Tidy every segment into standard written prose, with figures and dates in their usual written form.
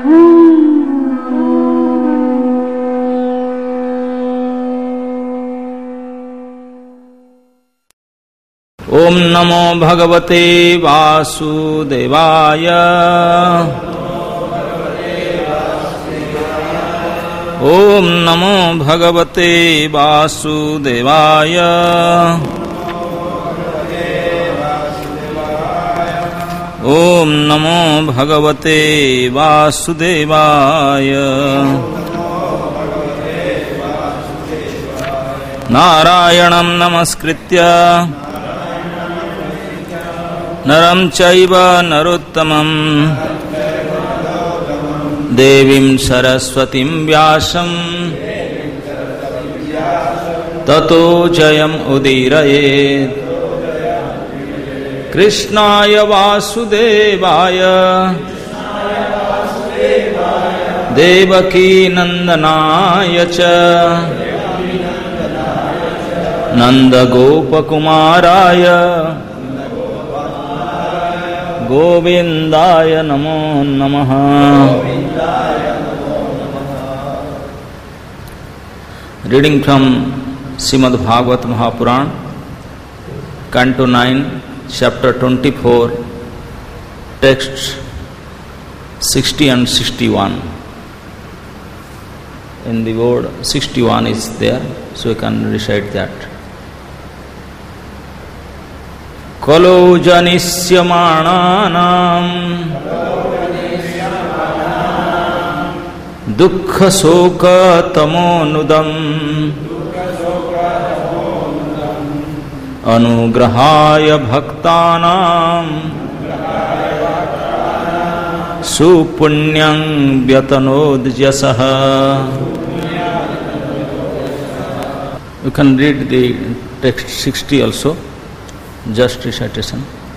ओम नमो भगवते वासुदेवाय। ओम नमो भगवते वासुदेवाय। ओम नमो भगवते वासुदेवाय। नारायणं नमस्कृत्य नरं चैव नरोत्तमं देवीं सरस्वतीं व्यासं ततो जयम् उदीरयेत्। कृष्णाय वासुदेवाय देवकी नंदनाय च नंदगोपकुमाराय गोविंदाय नमो नमः। Reading from Srimad Bhagavad Mahapuran, Canto 9, Chapter 24, texts 60 and 61. In the word 61 is there, so you can recite that. Kalo janisyamananam dukkha soka tamonudam anugrahaya bhaktanam supunyam vyatanodjyasaha. You can read the text 60 also, just recitation.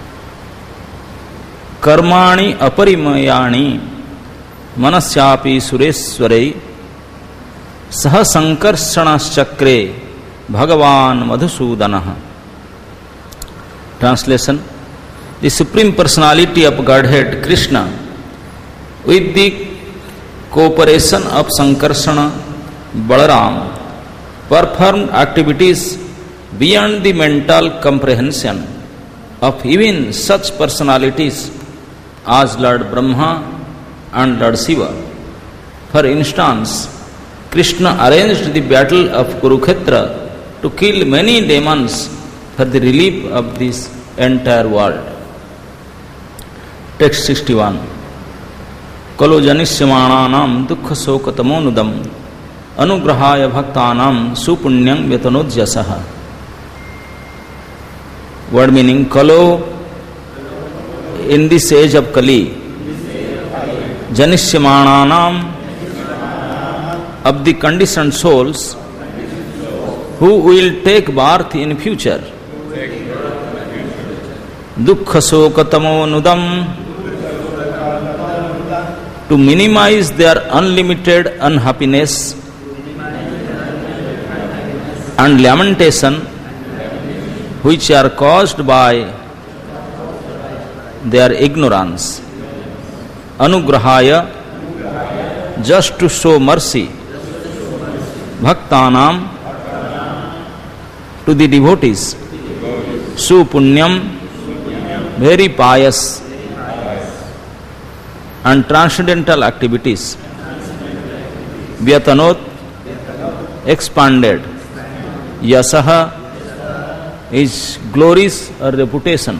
Karmani aparimayani manasyapi sureswarai saha sankarshanaschakre bhagavan madhusudanaha. Translation: the Supreme Personality of Godhead Krishna, with the cooperation of Sankarsana Balaram, performed activities beyond the mental comprehension of even such personalities as Lord Brahma and Lord Shiva. For instance, Krishna arranged the battle of Kurukshetra to kill many demons for the relief of this entire world. Text 61. Kalo janisyamananam dukkha soka tamonudam anugrahaya bhaktanam supunyam vyatanodjyasaha. Word meaning: Kalo, in this age of Kali, janisyamananam, of the conditioned souls who will take birth in future, dukkha soka tamonudam, to minimize their unlimited unhappiness and lamentation which are caused by their ignorance. Anugrahaya, just to show mercy. Bhaktanam, to the devotees. Supunyam, very pious. And transcendental activities. Vyatanot, expanded. Yasaha is glories or reputation.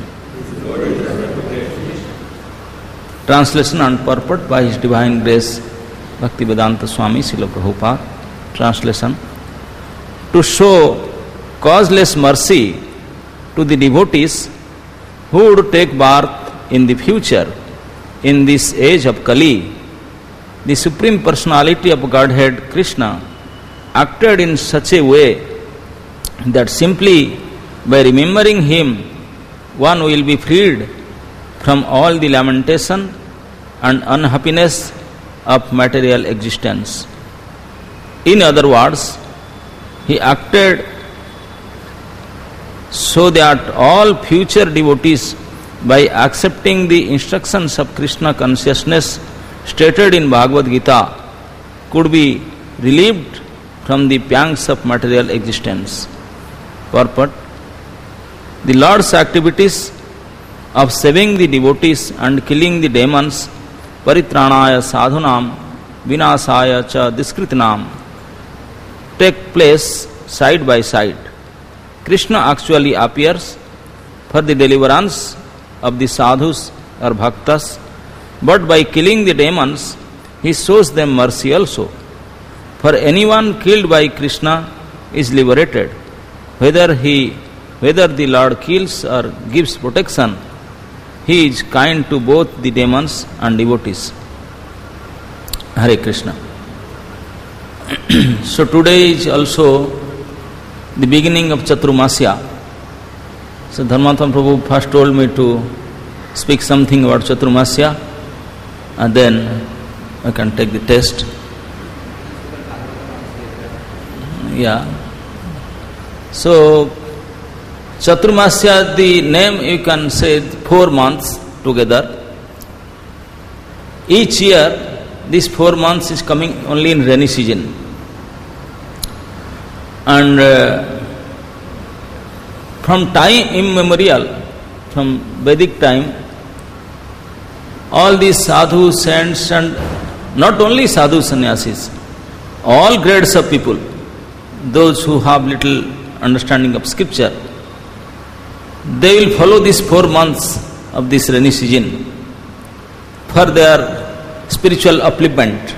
Translation and purport by His Divine Grace Bhaktivedanta Swami Srila Prabhupada. Translation: to show causeless mercy to the devotees who would take birth in the future, in this age of Kali, the Supreme Personality of Godhead Krishna acted in such a way that simply by remembering Him, one will be freed from all the lamentation and unhappiness of material existence. In other words, He acted so that all future devotees, by accepting the instructions of Krishna consciousness, stated in Bhagavad Gita could be relieved from the pangs of material existence. Purport: the Lord's activities of saving the devotees and killing the demons, paritranaya sadhunam, vinasaya cha diskritinam, take place side by side. Krishna actually appears for the deliverance of the sadhus or bhaktas, but by killing the demons, he shows them mercy also. For anyone killed by Krishna is liberated, whether the Lord kills or gives protection. He is kind to both the demons and devotees. Hare Krishna. So today is also the beginning of Chaturmasya. So Dharmatama Prabhu first told me to speak something about Chaturmasya, and then I can take the test. Yeah. So Chaturmasya, the name you can say 4 months together. Each year, these 4 months is coming only in rainy season. And from time immemorial, from Vedic time, all these sadhus, saints, and not only sadhu sannyasis, all grades of people, those who have little understanding of scripture, they will follow these 4 months of this rainy season for their spiritual upliftment.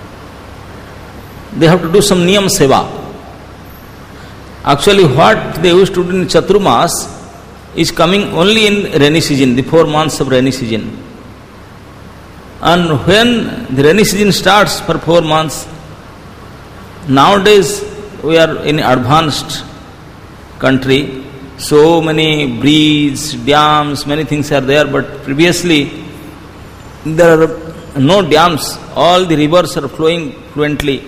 They have to do some niyam seva. Actually, what they used to do in Chaturmas is coming only in rainy season, the 4 months of rainy season. And when the rainy season starts for 4 months, nowadays we are in advanced country, so many bridges, dams, many things are there, but previously there are no dams, all the rivers are flowing fluently,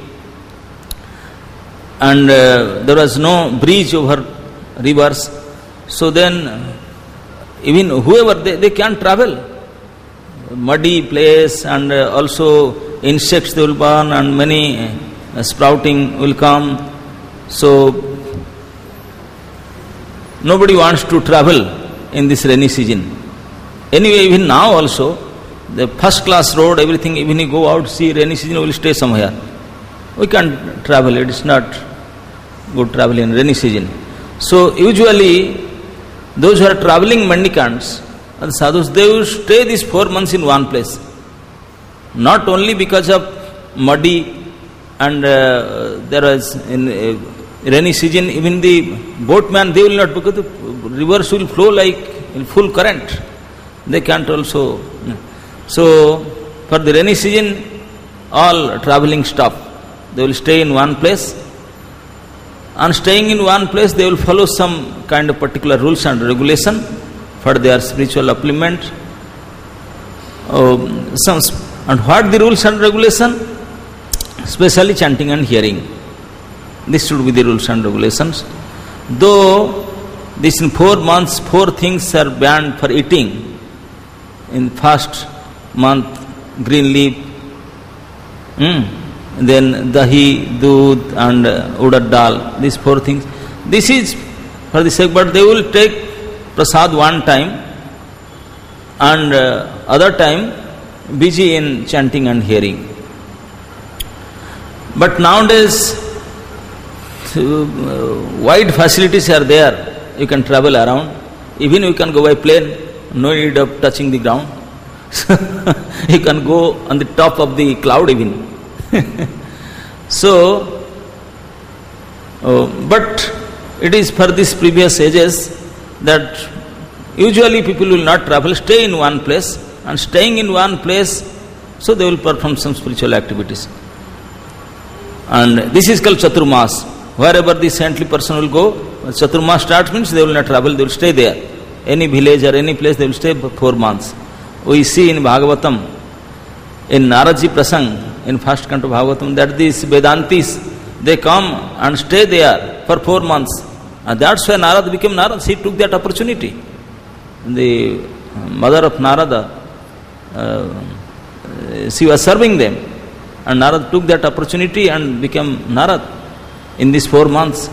and there was no bridge over rivers. So then even whoever, they can't travel. Muddy place, and also insects they will burn, and many sprouting will come. So nobody wants to travel in this rainy season. Anyway, even now also, the first class road, everything, even you go out, see rainy season, we will stay somewhere. We can't travel, it is not good travel in rainy season. So usually, those who are traveling mendicants, and sadhus, they will stay these 4 months in one place. Not only because of muddy, and there was in rainy season, even the boatman, they will not, because the rivers will flow like in full current. They can't also. So, for the rainy season, all travelling stop. They will stay in one place. And staying in one place, they will follow some kind of particular rules and regulation for their spiritual upliftment. And what the rules and regulation? Especially chanting and hearing. This should be the rules and regulations. Though this in 4 months, 4 things are banned for eating. In first month, green leaf, then dahi, doodh, and urad dal. These 4 things. This is for the sake, but they will take prasad one time, and other time busy in chanting and hearing. But nowadays, wide facilities are there. You can travel around. Even you can go by plane. No need of touching the ground. You can go on the top of the cloud even. So, but it is for these previous ages that usually people will not travel, stay in one place, and staying in one place, so they will perform some spiritual activities. And this is called Chaturmas. Wherever the saintly person will go, Chaturmas starts means they will not travel, they will stay there. Any village or any place, they will stay for 4 months. We see in Bhagavatam, in Naradji Prasang, in first canto Bhagavatam, that these Vedantis, they come and stay there for 4 months. And that's why Narad became Narad. He took that opportunity. The mother of Narada, she was serving them. And Narad took that opportunity and became Narad in these 4 months.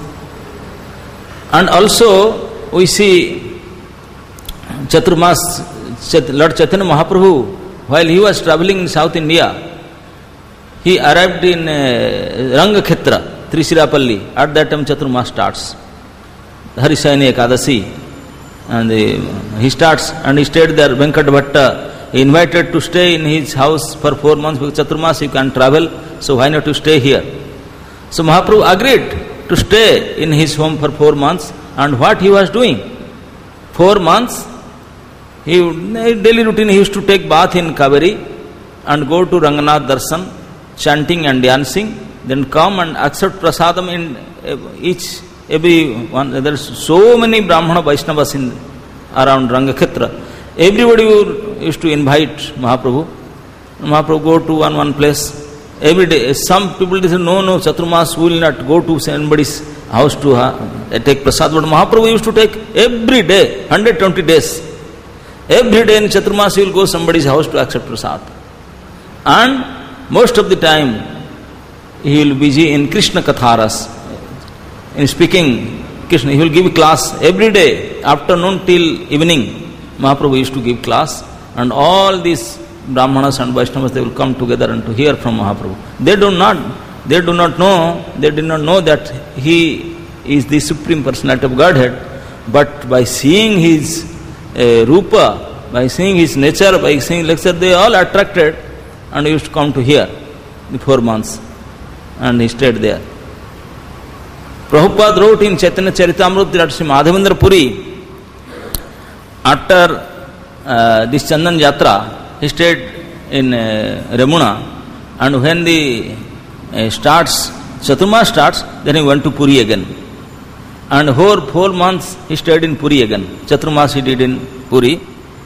And also we see Chaturmas, Lord Chaitanya Mahaprabhu, while he was traveling in South India, he arrived in Rangakhetra, Trisirapalli. At that time Chaturmas starts, Harisayani Ekadasi, and he starts and he stayed there. Venkat Bhatta, he invited to stay in his house for 4 months because Chaturmas you can travel, so why not to stay here? So Mahaprabhu agreed to stay in his home for 4 months. And what he was doing? 4 months, daily routine, he used to take bath in Kaveri and go to Ranganath Darshan, chanting and dancing, then come and accept prasadam in every one. There are so many Brahmana Vaishnavas around Rangakhetra. Everybody used to invite Mahaprabhu. Mahaprabhu go to one place every day. Some people say, no, Chaturmas will not go to somebody's house to take prasad. But Mahaprabhu used to take every day, 120 days. Every day in Chaturmas he will go somebody's house to accept prasad. And most of the time he will be busy in Krishna Katharas, in speaking Krishna. He will give class every day, afternoon till evening. Mahaprabhu used to give class, and all these Brahmanas and Vaishnavas, they will come together and to hear from Mahaprabhu. They did not know that he is the Supreme Personality of Godhead, but by seeing his Rupa, by seeing his nature, by seeing lecture, they all attracted and used to come to hear the 4 months, and he stayed there. Prabhupada wrote in Chaitanya Charitamrita that Sri Madhavendra Puri, after this Chandan Yatra, he stayed in Ramuna, and when the Chaturmas starts, then he went to Puri again. And whole 4 months he stayed in Puri again. Chaturmas he did in Puri.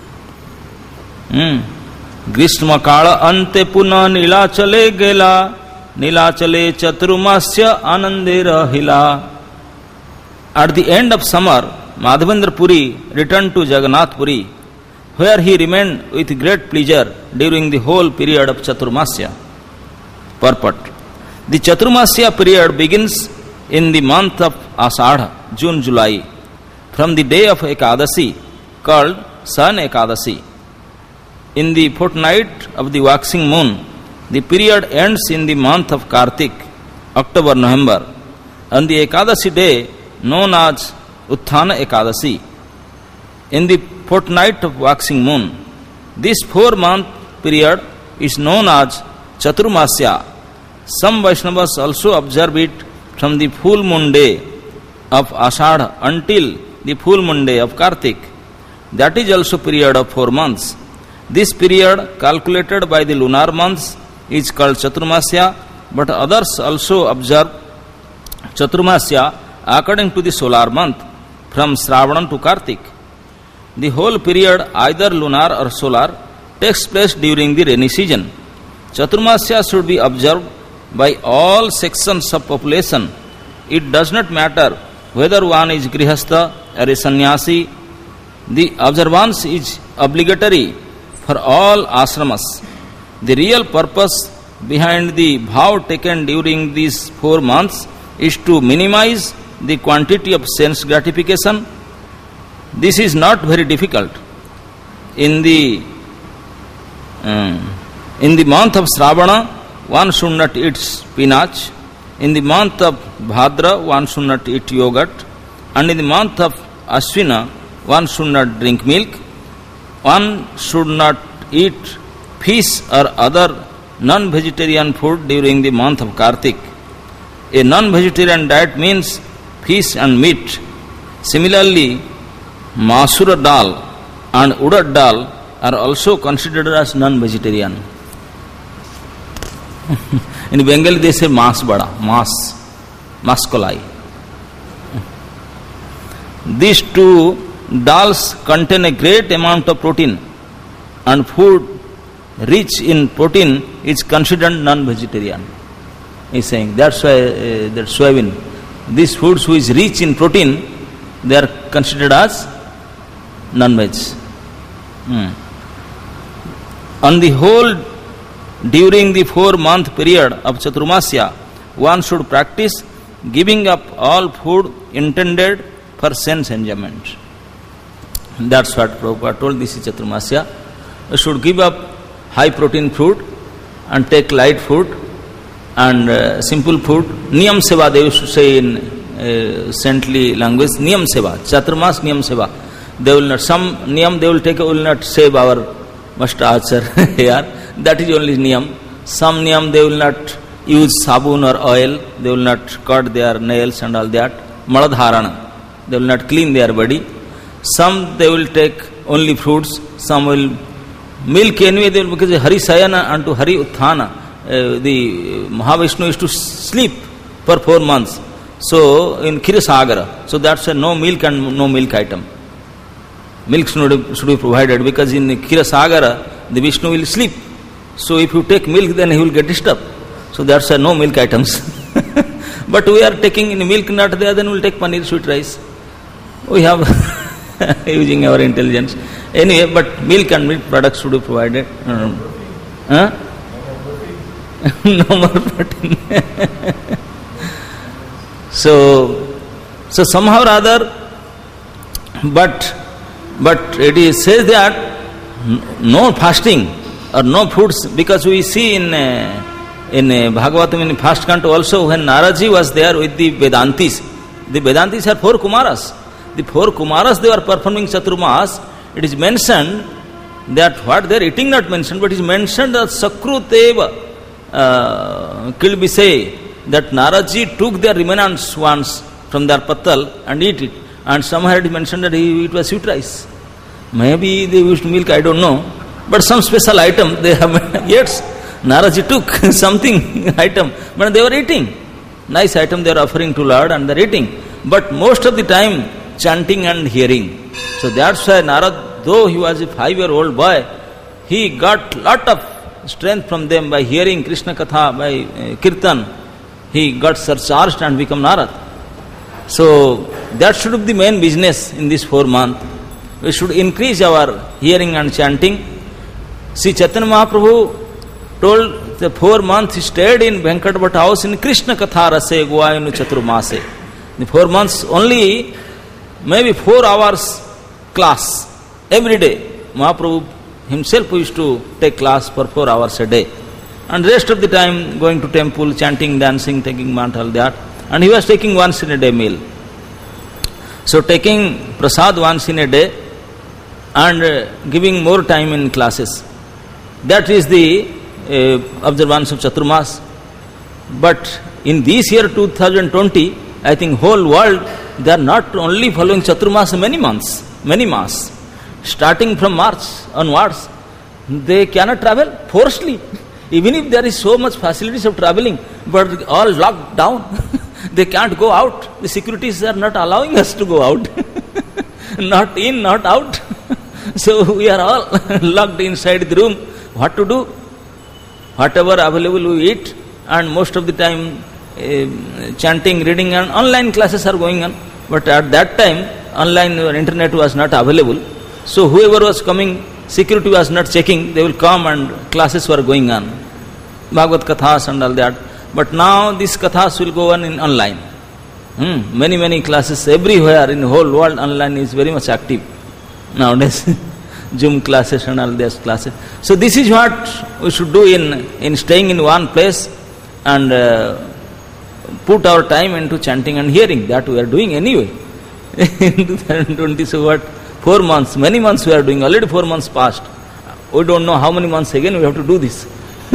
Grishma Kala Ante Puna Nilachale Gela Nilachale Chaturmasya Anande Rahila. At the end of summer, Madhavendra Puri returned to Jagannath Puri, where he remained with great pleasure during the whole period of Chaturmasya. Purport. The Chaturmasya period begins in the month of Asadha, June, July, from the day of Ekadasi, called Sun Ekadasi. In the fortnight of the waxing moon, the period ends in the month of Kartik, October, November, on the Ekadasi day known as Utthana Ekadasi. In the fortnight of waxing moon, this 4-month period is known as Chaturmasya. Some Vaishnavas also observe it from the full moon day of Asadha until the full moon day of Kartik. That is also period of 4 months. This period, calculated by the lunar months, is called Chaturmasya, but others also observe Chaturmasya according to the solar month, from Shravana to Kartik. The whole period, either lunar or solar, takes place during the rainy season. Chaturmasya should be observed by all sections of population. It does not matter whether one is grihastha or a sannyasi. The observance is obligatory for all ashramas. The real purpose behind the vow taken during these 4 months is to minimize the quantity of sense gratification. This is not very difficult. In the month of Shravana, one should not eat spinach. In the month of Bhadra, one should not eat yogurt. And in the month of Ashwina, one should not drink milk. One should not eat fish or other non-vegetarian food during the month of Kartik. A non-vegetarian diet means fish and meat. Similarly, Masura dal and Urad dal are also considered as non-vegetarian. In Bengali they say mas bada, maskolai. These 2 dals contain a great amount of protein, and food rich in protein is considered non-vegetarian. He is saying that's why that soybean, these foods which is rich in protein, they are considered as non-veg. On the whole during the 4-month period of Chaturmasya, one should practice giving up all food intended for sense enjoyment. That's what Prabhupada told. This is Chaturmasya. You should give up high protein food and take light food and simple food. Niyam seva, they used to say in saintly language, Niyam seva, Chaturmas Niyam seva. They will not, some Niyam they will take, will not save our mustachar here. That is only Niyam. Some Niyam they will not use sabun or oil, they will not cut their nails and all that. Maladharana, they will not clean their body. Some they will take only fruits, some will milk anyway, they will, because Hari Sayana and to Hari Utthana, the Mahavishnu used to sleep for 4 months. So in Kirasagara, so that's a no milk and no milk item. Milk should be provided because in Kirasagara the Vishnu will sleep. So if you take milk, then he will get disturbed. So that's a no milk items. But we are taking in milk not there, then we will take paneer, sweet rice. We have using our intelligence. Anyway, but milk and milk products should be provided. No more protein. So somehow or other, but it says that no fasting or no foods, because we see in Bhagavatam in fast canto also, when Naraji was there with the Vedantis are 4 Kumaras. The 4 Kumaras, they were performing Chaturmas. It is mentioned that what they are eating not mentioned, but it is mentioned that Sakruteva Kilbise, that Naraji took their remnants once from their patal and eat it. And somewhere it is mentioned that it was sweet rice. Maybe they used milk, I don't know. But some special item they have, yes, Naraji took something item, but they were eating. Nice item they are offering to Lord and they are eating. But most of the time, chanting and hearing. So that's why Narad, though he was a 5-year-old boy, he got lot of strength from them by hearing Krishna Katha, by Kirtan. He got surcharged and become Narad. So that should be the main business in this 4 months. We should increase our hearing and chanting. See, Chaitanya Mahaprabhu told the 4 months he stayed in Venkat Bhatta house in Krishna Katha Rase Guayanu Chaturmase. The 4 months only, maybe 4 hours class every day. Mahaprabhu himself used to take class for 4 hours a day. And rest of the time going to temple, chanting, dancing, taking mantra, all that. And he was taking once in a day meal. So taking prasad once in a day and giving more time in classes. That is the observance of Chaturmas. But in this year 2020, I think whole world, they are not only following Chaturmas many months. Starting from March onwards, they cannot travel forcibly. Even if there is so much facilities of traveling, but all locked down. They can't go out. The securities are not allowing us to go out. Not in, not out. So we are all locked inside the room. What to do? Whatever available we eat, and most of the time chanting, reading and online classes are going on. But at that time, online or internet was not available. So whoever was coming, security was not checking, they will come and classes were going on. Bhagavad Kathas and all that. But now these Kathas will go on in online. Many classes everywhere in the whole world, online is very much active nowadays. Zoom classes and all these classes. So this is what we should do in staying in one place and put our time into chanting and hearing. That we are doing anyway. In 2020, so what? 4 months, many months we are doing. Already 4 months passed. We don't know how many months again we have to do this.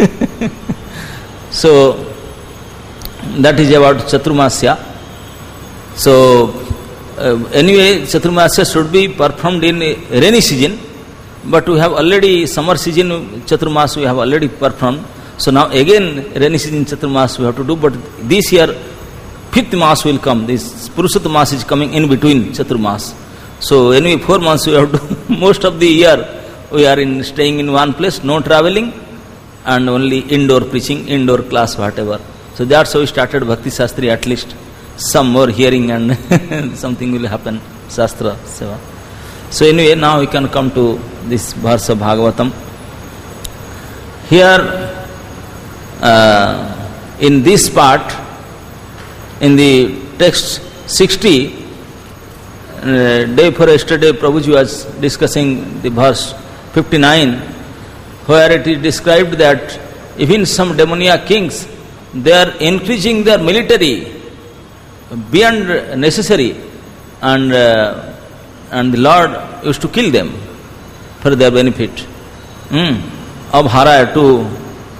So that is about Chaturmasya. So anyway, Chaturmasya should be performed in rainy season. But we have already summer season Chaturmas we have already performed. So now again rainy season Chaturmas we have to do. But this year 5th Mass will come. This Purushottama Mass is coming in between Chaturmas. So anyway 4 months we have to most of the year we are staying in one place, no travelling and only indoor preaching, indoor class, whatever. So that's how we started Bhakti Shastri, at least some more hearing and something will happen, Shastra Seva. So anyway, now we can come to this verse of Bhagavatam. Here in this part, in the text 60, day before yesterday, Prabhuji was discussing the verse 59, where it is described that even some demoniac kings, they are increasing their military beyond necessary, and the Lord used to kill them for their benefit. Abhara to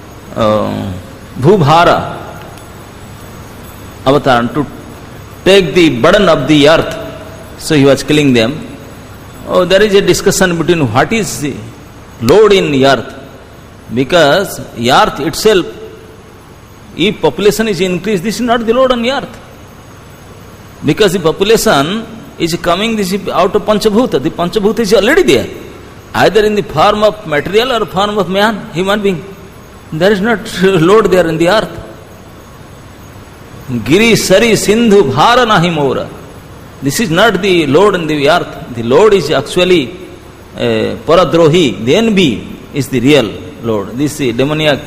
Bhubhara avatar, to take the burden of the earth. So he was killing them. Oh, there is a discussion between what is the load in the earth. Because the earth itself, if population is increased, this is not the load on the earth. Because the population is coming this is out of Panchabhuta. The Panchabhuta is already there, either in the form of material or form of man, human being. There is not load there in the earth. Giri, Sari, Sindhu, Bhara, Nahi, Mora. This is not the load in the earth. The load is actually Paradrohi, the envy is the real load. This demoniac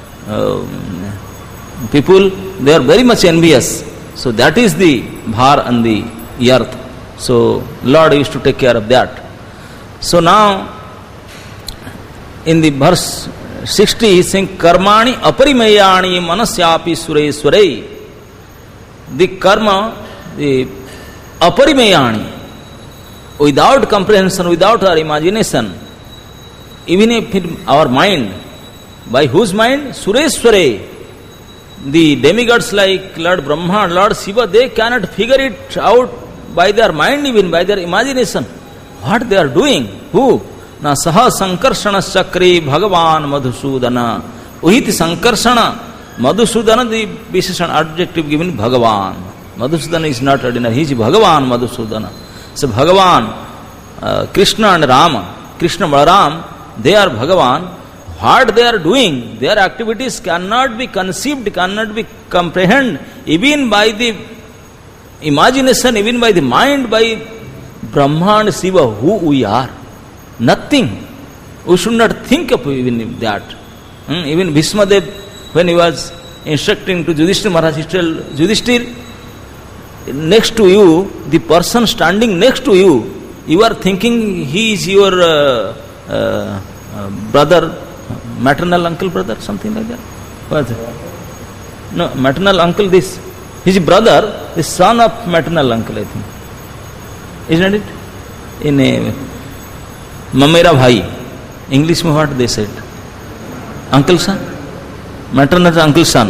people, they are very much envious. So that is the bhar on the earth. So Lord used to take care of that. So now in the verse 60 he is saying karmani aparimayani manasyapi sureswarai. The karma, the aparimayani, without comprehension, without our imagination, even if our mind, by whose mind? Sureswarai. The demigods like Lord Brahma, Lord Shiva, they cannot figure it out by their mind, even by their imagination. What they are doing? Who? Na saha sankarshana chakri bhagavan madhusudana. Uhiti sankarshana. Madhusudana, the Visheshan adjective given Bhagavan. Madhusudana is not ordinary, he is Bhagavan Madhusudana. So Bhagavan, Krishna and Rama, Krishna Balaram, they are Bhagavan. What they are doing, their activities cannot be conceived, cannot be comprehended, even by the imagination, even by the mind, by Brahma and Shiva, who we are. Nothing. We should not think of even that. Even Bhismadev, when he was instructing to Yudhishthira Maharaj, he told Yudhishthira, next to you, the person standing next to you, you are thinking he is your brother, maternal uncle brother, something like that. What is it? No, maternal uncle, this. His brother, the son of maternal uncle, I think. Isn't it? In Mamera Bhai. English mein what they said? Uncle son? Maternal uncle son.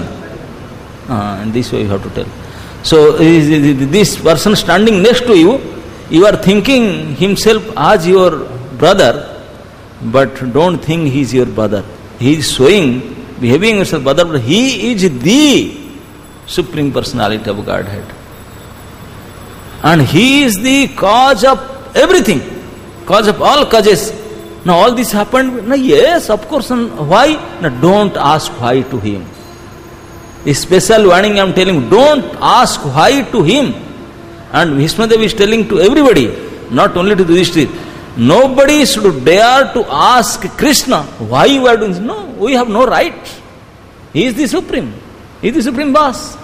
In this way you have to tell. So this person standing next to you, you are thinking himself as your brother, but don't think he is your brother. He is showing, behaving as a brother, but he is the Supreme Personality of Godhead. And he is the cause of everything, cause of all causes. Now all this happened, no, yes, of course, and why? No, don't ask why to him. A special warning I am telling, don't ask why to him. And Bhismadev is telling to everybody, not only to Yudhishthira, nobody should dare to ask Krishna why you are doing this. No, we have no right. He is the Supreme. He is the Supreme Boss.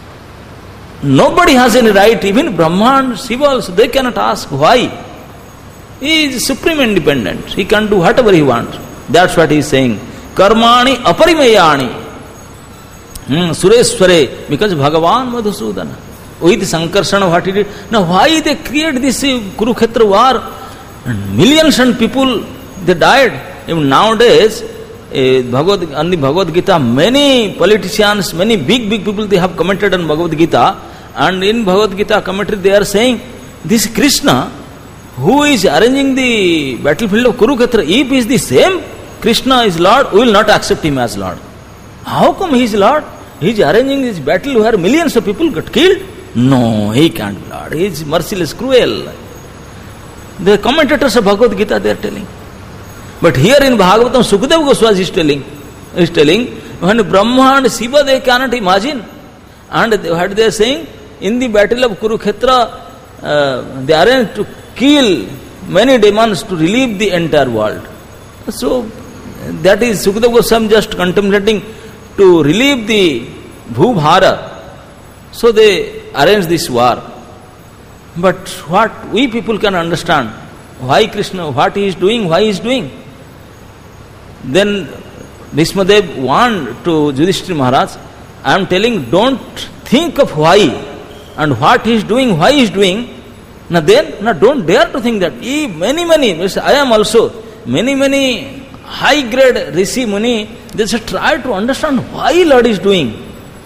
Nobody has any right, even Brahma and Shiva also, they cannot ask why. He is supreme independent. He can do whatever he wants. That's what he is saying. Karmani aparimayani. Suresware, because Bhagavan Madhusudana. With Sankarsana, what he did. Now why they create this Kurukshetra war? And millions and people, they died. Even nowadays, on the Bhagavad Gita, many politicians, many big people, they have commented on Bhagavad Gita. And in Bhagavad Gita commentary, they are saying, this Krishna, who is arranging the battlefield of Kurukshetra, if he is the same Krishna is Lord, we will not accept him as Lord. How come he is Lord? He is arranging this battle where millions of people got killed? No, he can't be Lord. He is merciless, cruel. The commentators of Bhagavad Gita, they are telling. But here in Bhagavatam, Sukadeva Goswami is telling, when Brahma and Shiva, they cannot imagine. And what they are saying, in the battle of Kurukshetra, they arranged to kill many demons to relieve the entire world. So, that is Sukadeva Goswami just contemplating to relieve the Bhubhara. So they arranged this war. But what we people can understand, why Krishna, what he is doing, why he is doing. Then Bhishmadev warned to Yudhishthira Maharaj, I am telling, don't think of why and what he is doing, why he is doing. Now don't dare to think that. I am also, many high grade Rishi Muni, they just try to understand why Lord is doing.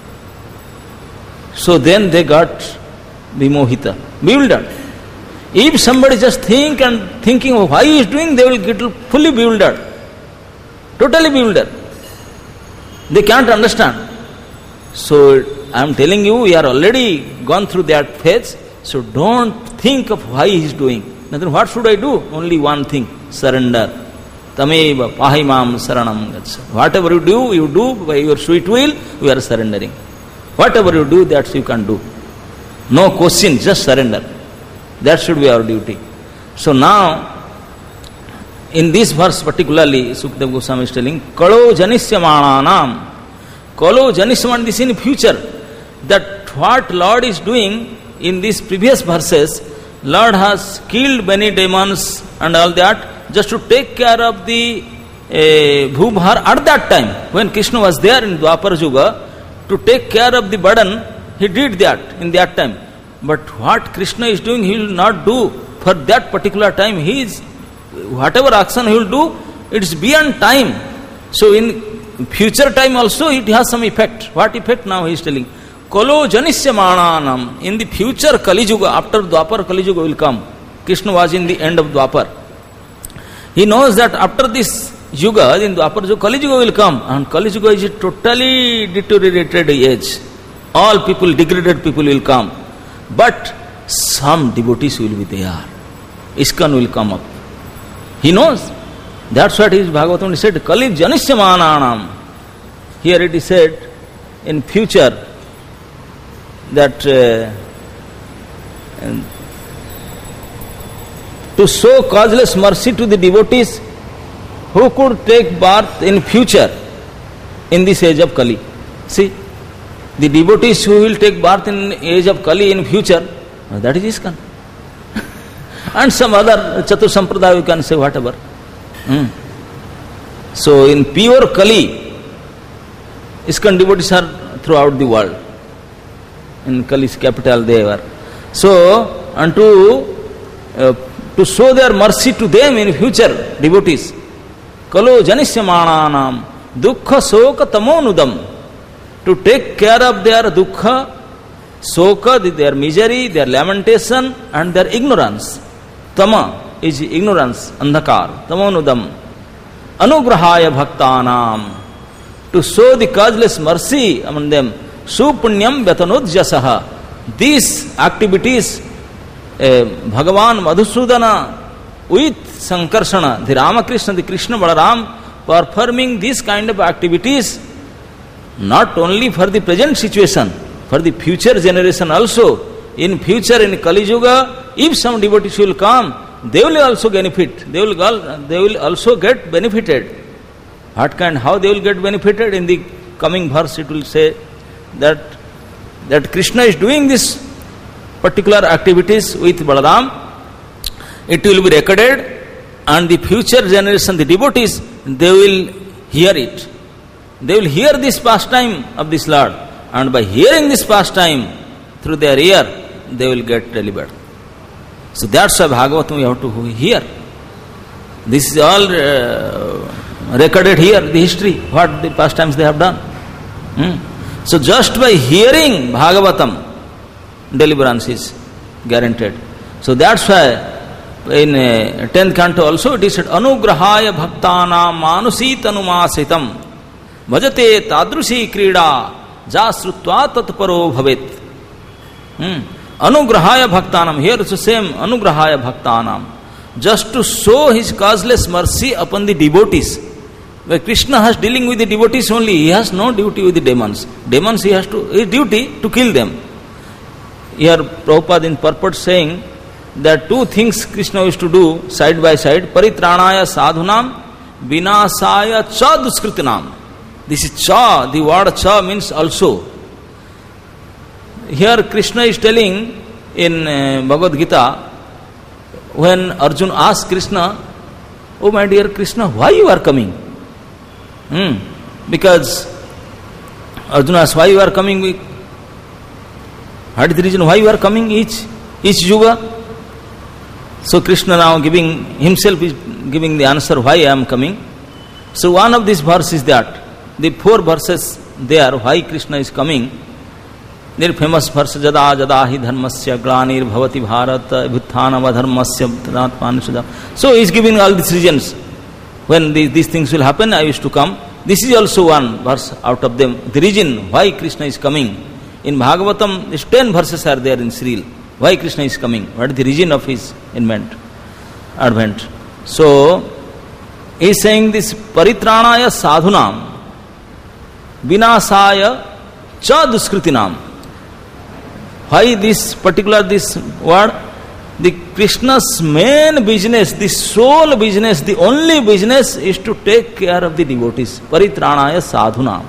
So then they got vimohita, bewildered. If somebody just thinking of why he is doing, they will get fully bewildered, totally bewildered. They can't understand. So I am telling you, we are already gone through that phase. So don't think of why he is doing. Then what should I do? Only one thing, surrender. Tameva pahimam saranam gatsa. Whatever you do by your sweet will, we are surrendering. Whatever you do, that you can do. No question, just surrender. That should be our duty. So now, in this verse particularly, Sukadeva Goswami is telling, Kalo janisyamananam. Kalo janisyaman, this in future. That what Lord is doing in these previous verses, Lord has killed many demons and all that, just to take care of the Bhubhar at that time, when Krishna was there in Dwapar Yuga, to take care of the burden, he did that in that time. But what Krishna is doing, he will not do for that particular time. He is, whatever action he will do, it is beyond time. So in future time also it has some effect. What effect now he is telling? Kalo janisyamananam. In the future Kali Yuga, after Dwapar Kali Yuga will come. Krishna was in the end of Dwapar. He knows that after this Yuga, in Dwapar Yuga, Kali Yuga will come. And Kali Yuga is a totally deteriorated age. All people, degraded people will come. But some devotees will be there. ISKCON will come up. He knows. That's what his Bhagavatam said, Kali janisyamananam. Here it is said, in future, that to show causeless mercy to the devotees who could take birth in future in this age of Kali. See, the devotees who will take birth in age of Kali in future, that is ISKCON. And some other Chatur Sampradaya, you can say whatever. So in pure Kali, ISKCON devotees are throughout the world. In Kali's capital they were. So, and to show their mercy to them in future, devotees, Kalo janisyamananam dukkha soka tamonudam, to take care of their dukkha, soka, their misery, their lamentation and their ignorance. Tama is ignorance, andhakar, tamonudam. Anugrahaya bhaktanam, to show the causeless mercy among them. Supunyam Vyatanudjasaha. These activities, Bhagavan Madhusudana with Sankarsana, the Ramakrishna, the Krishna Balaram, performing these kind of activities, not only for the present situation, for the future generation also. In future, in Kali Yuga, if some devotees will come, they will also benefit. They will also get benefited. What kind? How they will get benefited? In the coming verse, it will say that Krishna is doing this particular activities with Balaram. It will be recorded, and the future generation, the devotees, they will hear it. They will hear this pastime of this Lord, and by hearing this pastime through their ear, they will get delivered. So that's why Bhagavatam we have to hear. This is all recorded here, the history, what the pastimes they have done. So just by hearing Bhagavatam, deliverance is guaranteed. So that's why in 10th canto also it is said, Anugrahaya bhaktana manusi tanumasitam bhajate tadrushi krida jasrutva tatparo bhavet. Anugrahaya bhaktanam, here it's the same, Anugrahaya bhaktanam, just to show his causeless mercy upon the devotees. Where Krishna has dealing with the devotees only, he has no duty with the demons. Demons he has his duty to kill them. Here Prabhupada in purport saying that two things Krishna used to do side by side, paritranaya sadhunam, vinasaya cha duskritinam. This is cha. The word cha means also. Here Krishna is telling in Bhagavad Gita, when Arjuna asked Krishna, "Oh my dear Krishna, why you are coming?" Because Arjuna asked, "Why you are coming?" What is the reason why you are coming each yuga? So Krishna now himself is giving the answer why I am coming. So one of these verses is that. The 4 verses there, why Krishna is coming. Their famous verse, Jada Jada hi dharmasya glanir bhavati bharat bhuttanam adharmasya bhuttanatmanusada. So he is giving all these reasons. When these things will happen, I wish to come. This is also one verse out of them. The reason why Krishna is coming. In Bhagavatam, these 10 verses are there in Srila. Why Krishna is coming? What is the reason of his advent? So, he is saying this paritranaya sadhunam vinasaya cha duskritinam. Why this word? The Krishna's main business, the sole business, the only business is to take care of the devotees. Paritranaya sadhunam.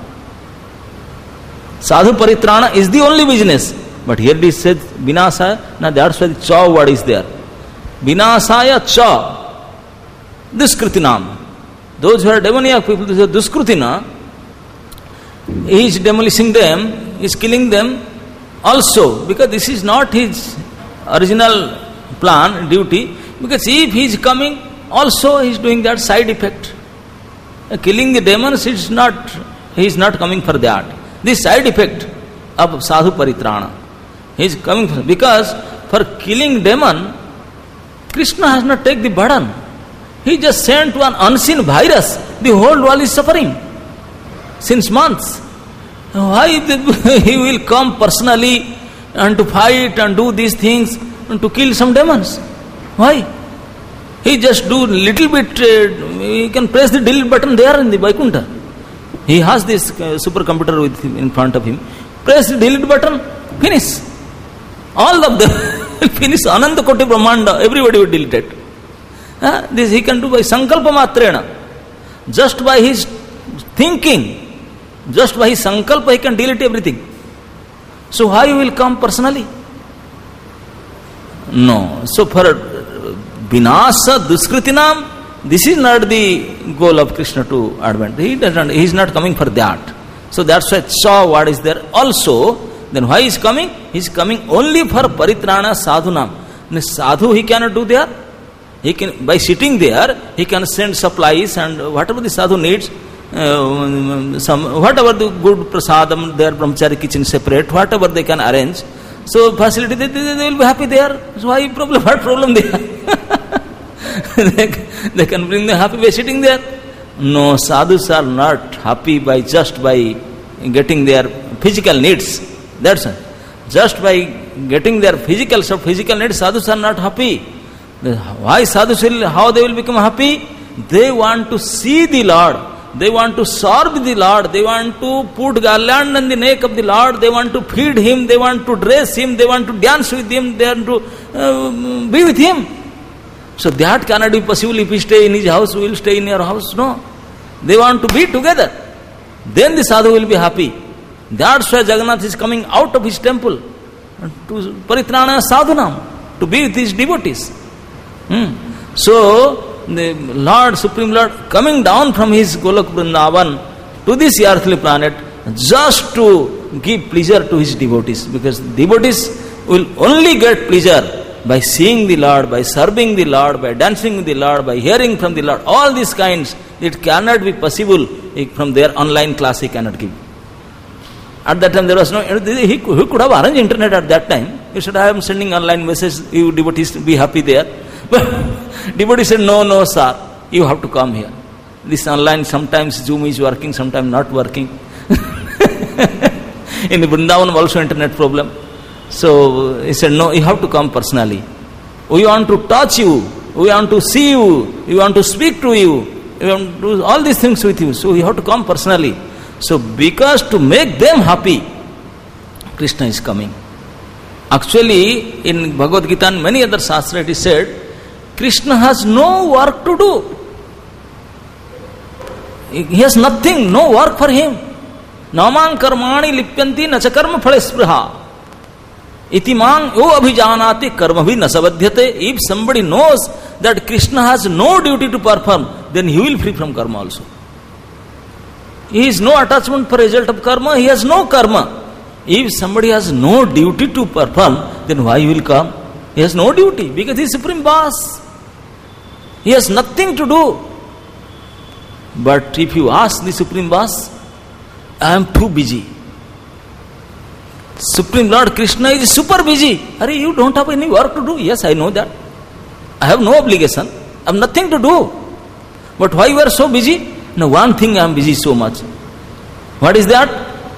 Sadhu paritrana is the only business. But here it says vinasaya. Now that's why the cha word is there. Vinasaya cha duskritinam. Those who are demoniac people, those are duskritina. He is demolishing them, he is killing them also, because this is not his original plan, duty. Because if he is coming, also he is doing that side effect. Killing the demons, he is not coming for that. This side effect of sadhu paritrana. He is coming because for killing demon, Krishna has not taken the burden. He just sent one unseen virus. The whole world is suffering since months. Why he will come personally and to fight and do these things and to kill some demons? Why? He just do little bit, he can press the delete button there in the Vaikuntha. He has this supercomputer with him in front of him. Press the delete button, finish. All of them finish. Ananta Koti Brahmanda, everybody will delete it. This he can do by sankalpa matrena. Just by his thinking, just by his sankalpa, he can delete everything. So why you will come personally? No. So for vinasa duskritinam, this is not the goal of Krishna to advent. He is not coming for that. So that's why cha word is there also. Then why is coming? He is coming only for paritrana sadhunam. Sadhu he cannot do there. He can, by sitting there, he can send supplies and whatever the sadhu needs, whatever the good prasadam, their brahmachari kitchen separate, whatever they can arrange. So facility, they will be happy there. So why problem? What problem they have? They can bring them happy by sitting there. No, sadhus are not happy by just by getting their physical needs. That's it. Just by getting their physical needs, sadhus are not happy. Why sadhus how they will become happy? They want to see the Lord. They want to serve the Lord. They want to put garland on the neck of the Lord. They want to feed Him. They want to dress Him. They want to dance with Him. They want to be with Him. So that cannot be possible if we stay in His house, we will stay in your house. No. They want to be together. Then the sadhu will be happy. That's why Jagannath is coming out of his temple to paritrana sadhunam, to be with his devotees. So, the Lord, Supreme Lord, coming down from his Golok Vrindavan to this earthly planet just to give pleasure to his devotees. Because devotees will only get pleasure by seeing the Lord, by serving the Lord, by dancing with the Lord, by hearing from the Lord. All these kinds, it cannot be possible from their online class he cannot give. At that time there was no, he could have arranged internet at that time. He said, I am sending online message, you devotees be happy there. But devotee said, no sir, you have to come here. This online, sometimes Zoom is working, sometimes not working. In the Vrindavan also internet problem. So he said, no, you have to come personally. We want to touch you, we want to see you, we want to speak to you, we want to do all these things with you. So you have to come personally. So because to make them happy, Krishna is coming. Actually, in Bhagavad Gita and many other Shastra it is said, Krishna has no work to do. He has nothing, no work for him. Namang karmani lipyanti nacha karma phale spriha. Itimang yo abhijanati karma bhi nasabadhyate. If somebody knows that Krishna has no duty to perform, then he will free from karma also. He has no attachment for result of karma, he has no karma. If somebody has no duty to perform, then why he will come? He has no duty because he is supreme boss. He has nothing to do. But if you ask the supreme boss, I am too busy. Supreme Lord Krishna is super busy. Are you don't have any work to do? Yes, I know that. I have no obligation. I have nothing to do. But why you are so busy? No, one thing I am busy so much. What is that?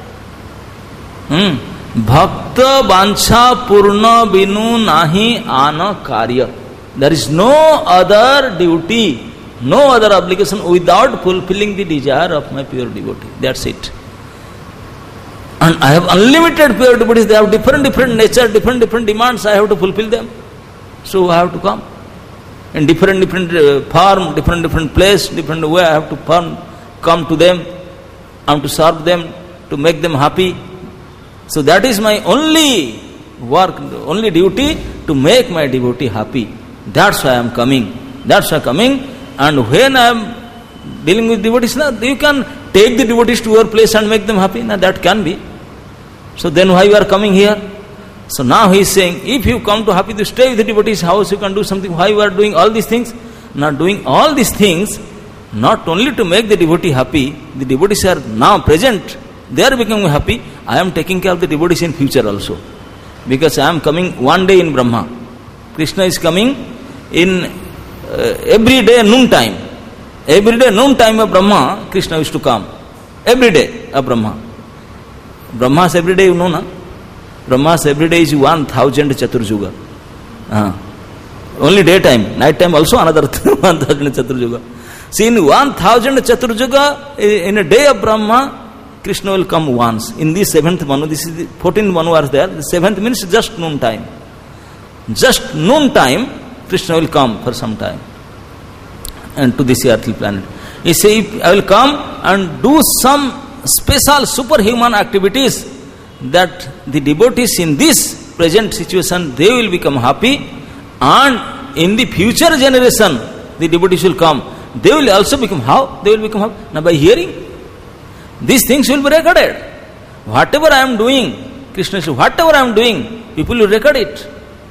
Bhakta vancha purna binu nahi ana karya. There is no other duty, no other obligation without fulfilling the desire of my pure devotee. That's it. And I have unlimited pure devotees. They have different nature, different demands. I have to fulfill them. So I have to come. In different form, different place, different way, I have to come to them. I have to serve them, to make them happy. So that is my only work, only duty, to make my devotee happy. That's why I am coming. That's why I am coming. And when I am dealing with devotees, you can take the devotees to your place and make them happy. Now that can be. So then why you are coming here? So now he is saying, if you come to happy to stay with the devotee's house, you can do something. Why you are doing all these things? Not doing all these things, not only to make the devotee happy, the devotees are now present, they are becoming happy. I am taking care of the devotees in future also. Because I am coming one day in Brahma. Krishna is coming in every day noon time. Every day noon time of Brahma, Krishna used to come. Every day of Brahma. Brahma's every day, you know, na? Brahma's every day is 1000 Chaturjuga. Only daytime. Night time also another 1000 Chaturjuga. See, in 1000 Chaturjuga, in a day of Brahma, Krishna will come once. In the 7th Manu, this is the 14th Manu are there. The 7th means just noon time. Just noon time, Krishna will come for some time. And to this earthly planet. He says, I will come and do some special superhuman activities that the devotees in this present situation, they will become happy, and in the future generation, the devotees will come. They will also become how? They will become happy? Now by hearing. These things will be recorded. Whatever I am doing, Krishna says, whatever I am doing, people will record it.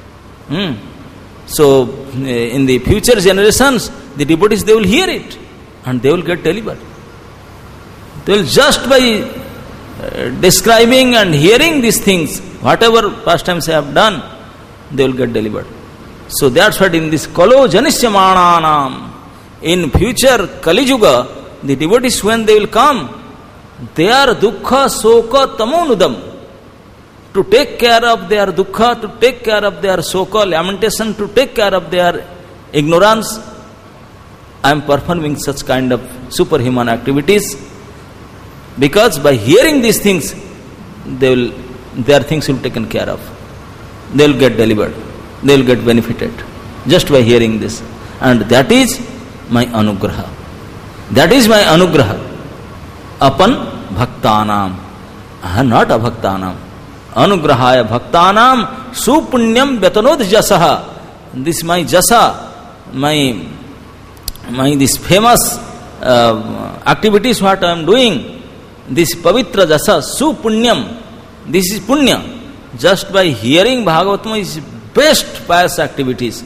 So, in the future generations, the devotees, they will hear it and they will get delivered. They will just by describing and hearing these things, whatever pastimes I have done, they will get delivered. So that's what in this Kalo Janishyamananam, in future Kali Yuga, the devotees, when they will come, their dukkha, soka, tamonudam, to take care of their dukkha, to take care of their soka, lamentation, to take care of their ignorance, I am performing such kind of superhuman activities, because by hearing these things, their things will be taken care of. They will get delivered. They will get benefited just by hearing this. And that is my anugraha. That is my anugraha. Apan bhaktanam. Not abhaktanam. Anugrahaya bhaktanam supunyam vetanod jasaha. This my jasa, my this famous activities what I am doing, this pavitra jasa, supunyam, this is punya. Just by hearing Bhagavatam is best pious activities.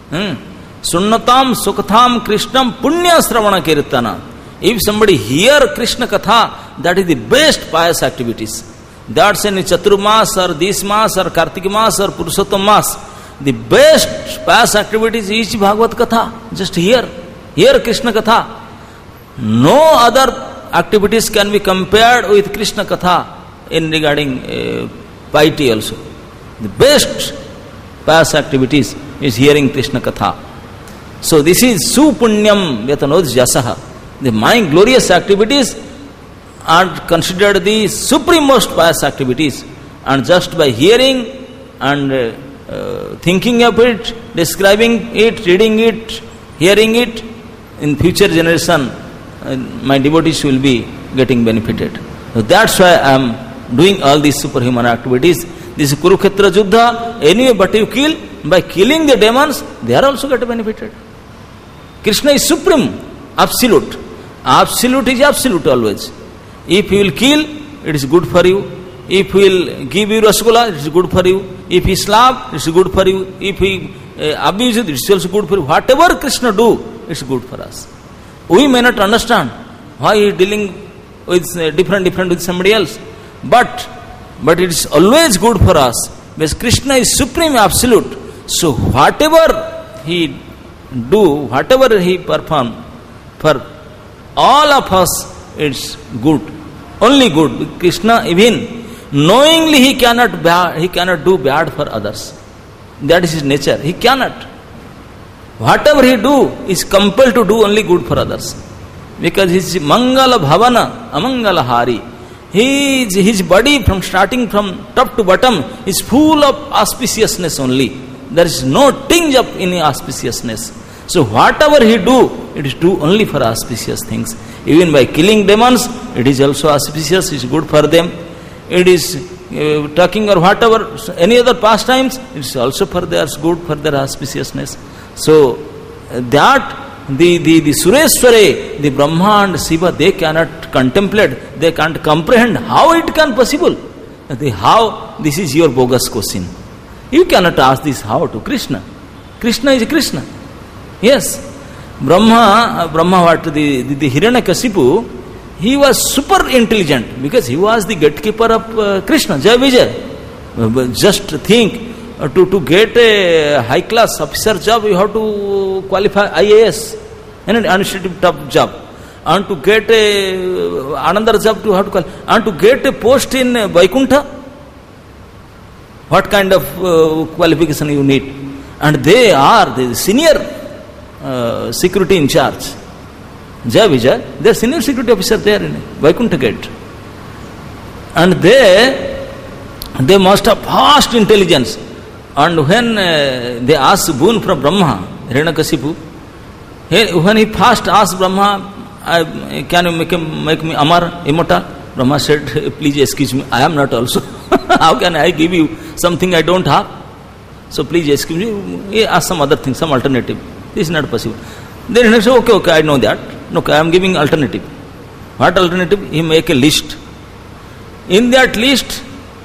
Sunnatam sukhatam krishnam punya sravana kirtana. If somebody hear Krishna Katha, that is the best pious activities. That's in Chaturmas or this Mas or Kartik Mas or Purushottam Mas. The best pious activities is Bhagavad Katha. Just hear Krishna Katha. No other activities can be compared with Krishna Katha in regarding piety also. The best pious activities is hearing Krishna Katha. So this is Supunyam Vetanod Jasaha. The my glorious activities are considered the supremost pious activities, and just by hearing and thinking of it, describing it, reading it, hearing it, in future generation, my devotees will be getting benefited. So that's why I am doing all these superhuman activities. This Kurukshetra Juddha, anyway, but you kill, by killing the demons, they are also get benefited. Krishna is supreme, absolute. Absolute is absolute always. If he will kill, it is good for you. If he will give you rasgulla, it is good for you. If he slap, it is good for you. If he abuse it, it is also good for you. Whatever Krishna do, it is good for us. We may not understand why he is dealing with different with somebody else, but it is always good for us because Krishna is supreme, absolute. So whatever he do, whatever he perform, for all of us, it's good, only good. Krishna even knowingly he cannot do bad for others. That is his nature. He cannot. Whatever he do is compelled to do only good for others, because his Mangala Bhavana, Amangala Hari. His body from starting from top to bottom is full of auspiciousness only. There is no tinge of any auspiciousness. So whatever he do, it is do only for auspicious things. Even by killing demons, it is also auspicious, it is good for them. It is talking or whatever, any other pastimes, it is also for their good, for their auspiciousness. So that the Sureshware, the Brahma and Shiva, they cannot contemplate, they can't comprehend how it can possible. How, this is your bogus question. You cannot ask this how to Krishna. Krishna is Krishna. Yes. Brahma what? The Hiranyakasipu, he was super intelligent because he was the gatekeeper of Krishna, Jai Vijay. Just think, to get a high class officer job, you have to qualify IAS, an administrative top job. And to get another job, you have to qualify. And to get a post in Vaikuntha, what kind of qualification you need? And they are the senior security in charge. Jai Vijay, they are senior security officer there in Vaikuntha Gate. And they must have vast intelligence. And when they asked boon from Brahma, Hiranyakasipu, when he first asked Brahma, can you make me Amar, immortal? Brahma said, please excuse me, I am not also. How can I give you something I don't have? So please excuse me, ask some other thing, some alternative. This is not possible. Then he said, okay, I know that. No, I am giving alternative. What alternative? He make a list. In that list,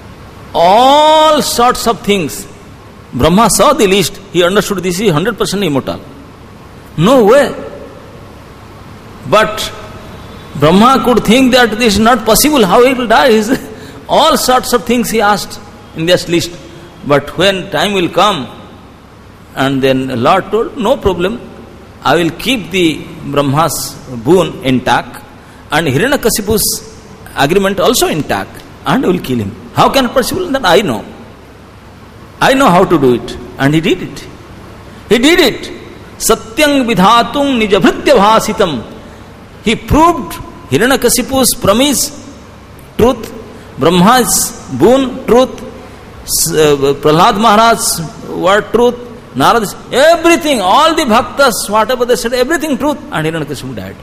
all sorts of things. Brahma saw the list. He understood this is 100% immortal. No way. But Brahma could think that this is not possible. How he will die? All sorts of things he asked in this list. But when time will come, and then Lord told, no problem, I will keep the Brahma's boon intact and Hiranyakasipu's agreement also intact, and I will kill him. How can it possible? Then I know. I know how to do it. And he did it. He did it. Satyang vidhatung nijabhritya bhasitam. He proved Hiranyakasipu's promise, truth, Brahma's boon, truth, Prahlad Maharaj's word, truth, Narad, everything, all the bhaktas, whatever they said, everything truth, and Hiranyakasipu died.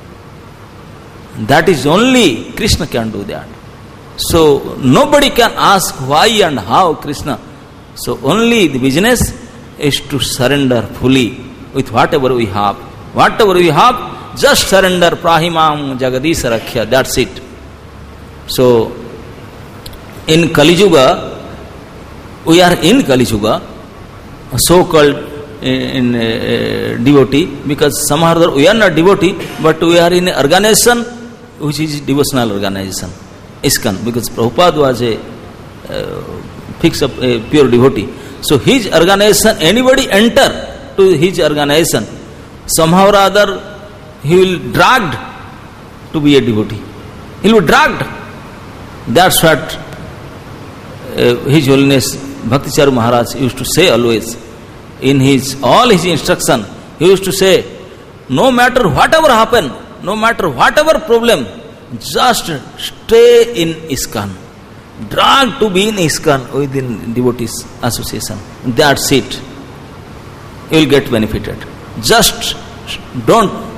That is only Krishna can do that. So nobody can ask why and how Krishna. So only the business is to surrender fully with whatever we have. Whatever we have, just surrender. Prahimam Jagadisha Rakhya. That's it. So in Kali Yuga, we are in Kali Yuga, so-called in devotee, because somehow or other we are not devotee, but we are in an organization which is devotional organization, ISKCON, because Prabhupada was a fixed up a pure devotee. So his organization, anybody enter to his organization, somehow or other he will dragged to be a devotee. He will be dragged. That's what His Holiness Bhakticharu Maharaj used to say always. In all his instruction, he used to say, no matter whatever happen, no matter whatever problem, just stay in ISKCON. Drag to be in ISKCON within devotees association. That's it. You will get benefited. Just don't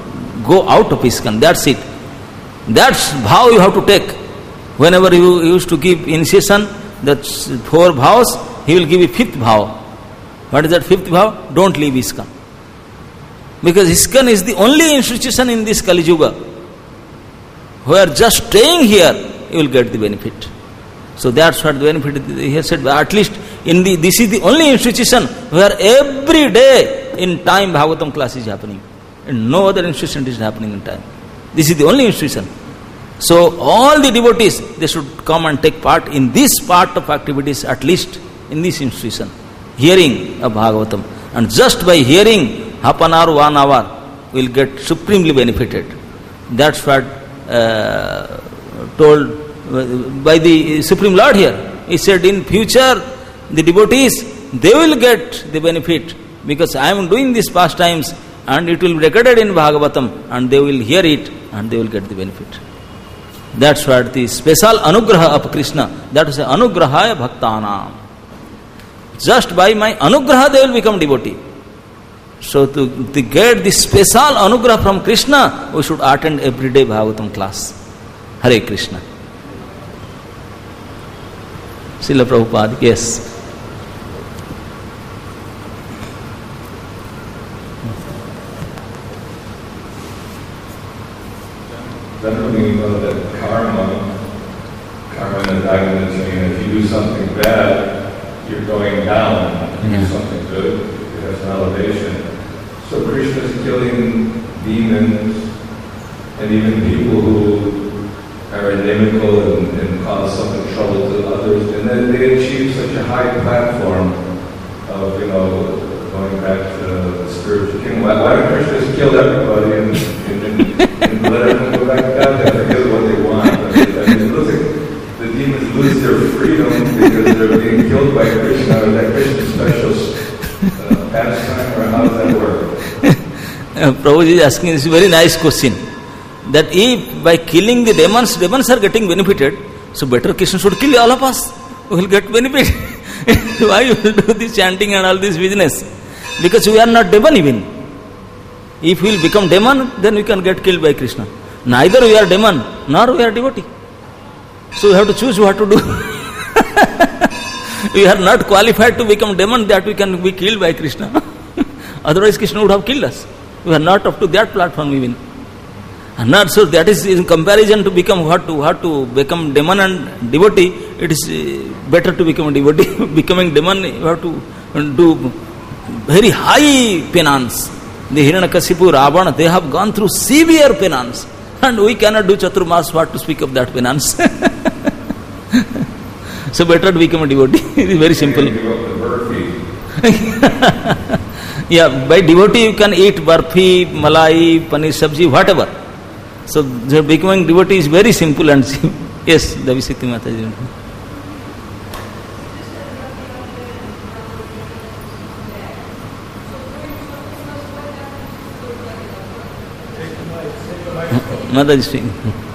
go out of ISKCON. That's it. That's vow you have to take. Whenever you used to give initiation, that's 4 vows, he will give you 5th vow. What is that 5th vow? Don't leave ISKCON. Because ISKCON is the only institution in this Kali Yuga where just staying here, you will get the benefit. So that's what the benefit he has said. At least this is the only institution where every day in time Bhagavatam class is happening. And no other institution is happening in time. This is the only institution. So all the devotees, they should come and take part in this part of activities, at least in this institution. Hearing of Bhagavatam. And just by hearing half an hour, 1 hour, will get supremely benefited. That's what told by the Supreme Lord here. He said in future the devotees, they will get the benefit because I am doing these pastimes and it will be recorded in Bhagavatam and they will hear it and they will get the benefit. That's what the special anugraha of Krishna, that is anugrahaya bhaktanam. Just by my anugraha they will become devotee. So to get this special anugraha from Krishna, we should attend everyday Bhagavatam class. Hare Krishna. Srila Prabhupada, yes. Then thinking about that karma in the Bhagavad is saying if you do something bad, you're going down. If you do something good, it has an elevation. So Krishna is killing demons and even people who are inimical and cause some trouble to others, and then they achieve such a high platform of, going back to the spiritual kingdom. Why don't Krishna just kill everybody and let everyone go back to God? They forget what they want. It looks like the demons lose their freedom because they're being killed by Krishna, or that Krishna special pastime, or how does that work? Prabhuji is asking this very nice question. That if by killing the demons are getting benefited, so better Krishna should kill all of us. We will get benefit. Why you will do this chanting and all this business? Because we are not demon even. If we will become demon, then we can get killed by Krishna. Neither we are demon, nor we are devotee. So we have to choose what to do. We are not qualified to become demon that we can be killed by Krishna. Otherwise Krishna would have killed us. We are not up to that platform even. And not so that is in comparison to become what to become demon and devotee, it is better to become a devotee. Becoming demon, you have to do very high penance. The Hiranyakasipu, Ravana, they have gone through severe penance. And we cannot do Chaturmas, what to speak of that penance. So better to become a devotee. It is very simple. Yeah, by devotee you can eat barfi, malai, paneer sabji, whatever. So becoming devotee is very simple and simple. Yes, Davisikti Mataji. Mataji speaking.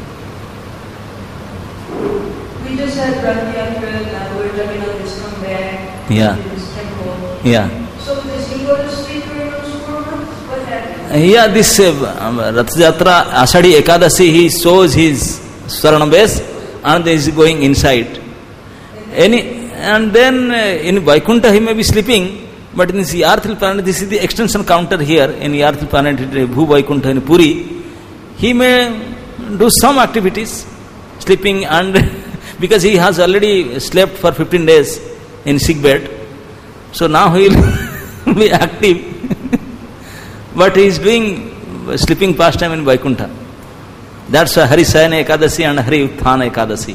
We just had Rath Yatra and we're talking about this come back to this temple. Yeah. So does he go to sleep during those 4 months? What happens? Yeah, this Rath Yatra, Ashadi Ekadasi, he shows his Swarna base and then he is going inside. And then in Vaikuntha he may be sleeping, but in this Yarthil planet, this is the extension counter here in Yarthil planet, Bhu Vaikuntha in Puri. He may do some activities, sleeping, and because he has already slept for 15 days in sick bed, so now he will be active. But he is doing sleeping pastime in Vaikuntha. That's Hari Sayana Ekadasi and Hari Utthana Ekadasi.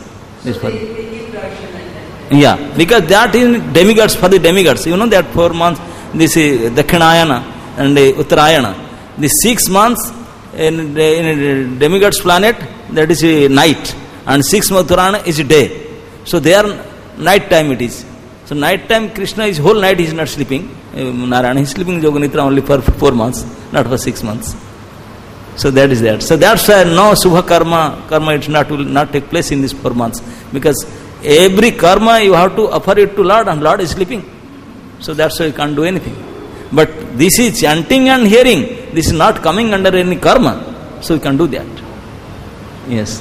Yeah, because that is demigods, for the demigods. You know that 4 months, this is Dakshinayana and Uttarayana. The 6 months in demigods planet, that is night, and 6 months Uttarayana is day. So there night time it is. So night time Krishna is whole night he is not sleeping. Narayana is sleeping Yoganitra only for 4 months, not for 6 months. So that is that. So that's why no Subha karma it will not take place in these 4 months. Because every karma you have to offer it to Lord and Lord is sleeping. So that's why you can't do anything. But this is chanting and hearing. This is not coming under any karma. So we can do that. Yes.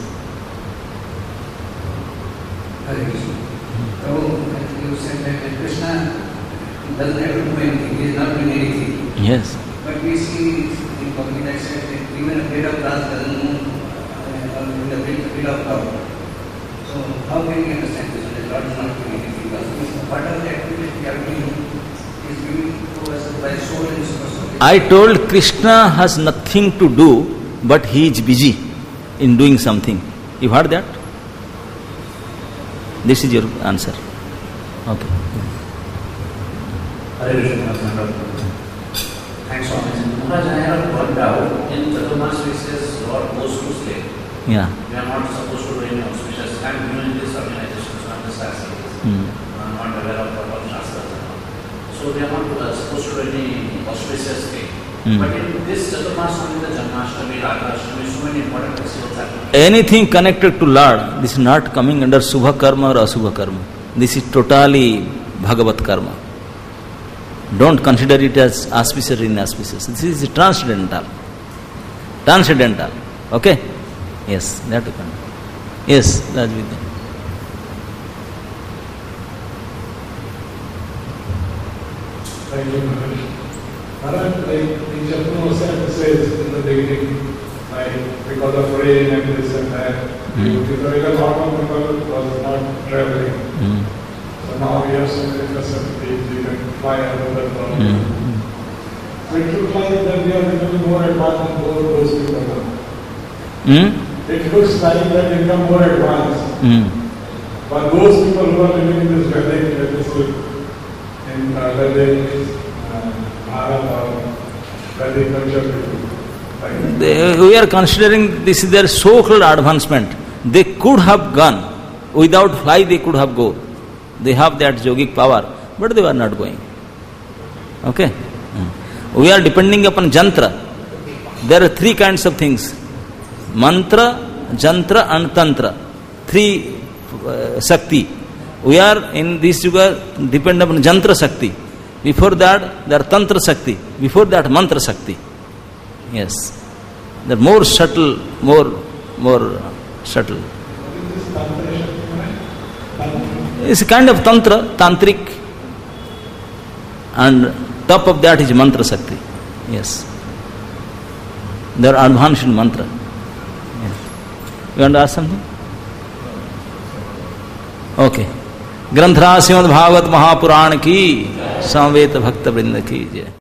Hare Krishna. So you said that Krishna doesn't have to do anything. He is not doing anything. Yes. But we see in Bhagavad Gita that even a blade of grass doesn't move in the blade of cloud. So how can we understand this? That God is not doing anything. Because part of the activity we are doing is giving to us by soul and soul. I told Krishna has nothing to do, but he is busy in doing something. You heard that? This is your answer. Okay. Hare Krishna. Thanks so much. Maharaj, I have one doubt. In Chaturmas we says Lord goes to slave. Yeah. We are not supposed to do any auspicious. I am new in this organization, so I am just asking this. I am not aware of what Shastras and all. So we are not supposed to do any auspicious thing. But in this Chaturmas only the Janmashtami, Radhashtami, so many important festivals happen. Anything connected to Lord, this is not coming under Subha Karma or Asubha Karma. This is totally Bhagavat Karma. Don't consider it as auspicious or inauspicious. This is transcendental. Transcendental. Okay? Yes, that you can. Yes, Rajvidya. Thank you, Maharaj. Maharaj, like in Chaturmasya says in the beginning, like because of rain and this and that, the normal people was not traveling. So now we have so many facilities, we can fly over the world. So it looks like that we are becoming more advanced than those people now. It looks like that we become more advanced. But those people who are living in this Vedic, in Vedic, Bharat, Vedic culture, we are considering this is their so-called advancement. They could have gone. Without fly they could have gone. They have that yogic power, but they were not going. Okay? We are depending upon jantra. There are three kinds of things. Mantra, jantra and tantra. Three Shakti. We are in this yuga depend upon jantra Shakti. Before that, there are tantra Shakti. Before that, mantra Shakti. Yes. They are more subtle, more subtle. It's a kind of tantra, tantric, and top of that is mantra Shakti. Yes. They are advanced in mantra. Yes. You want to ask something? Okay. ग्रंथराज Shrimad Bhagavat Mahapuran की समवेत भक्त वृंद की जय।